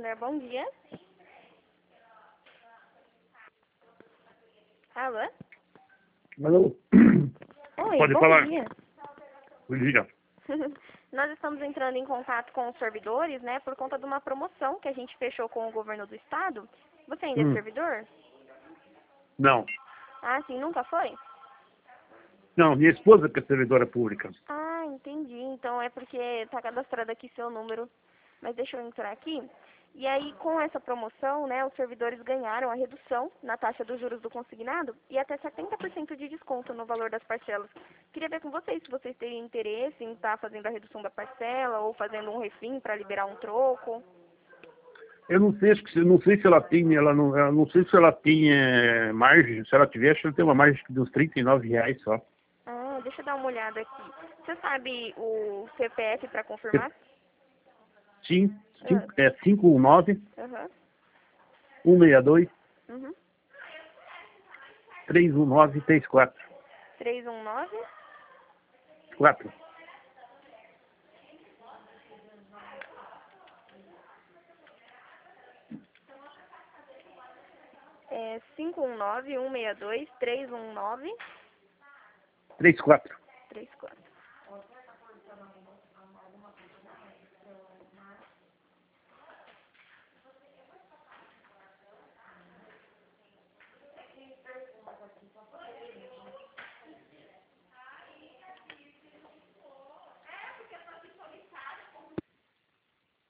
Santander, bom dia. Alô? Alô? Oi, Pode bom falar. dia. Bom dia. Nós estamos entrando em contato com os servidores, né, por conta de uma promoção que a gente fechou com o governo do estado. Você ainda é servidor? Não. Ah, sim, nunca foi? Não, minha esposa que é servidora pública. Ah, entendi. Então é porque tá cadastrado aqui seu número. Mas deixa eu entrar aqui. E aí, com essa promoção, né, os servidores ganharam a redução na taxa dos juros do consignado e até 70% de desconto no valor das parcelas. Queria ver com vocês se vocês têm interesse em estar fazendo a redução da parcela ou fazendo um refim para liberar um troco. Eu não sei, não sei se ela tem, eu não sei se ela tem margem. Se ela tiver, acho que ela tem uma margem de uns R$ 39 só. Ah, deixa eu dar uma olhada aqui. Você sabe o CPF para confirmar? Sim, Ah, 519 aham. 162 Uhum. 319 34. 319? 4. É 519-162-319-34. 34.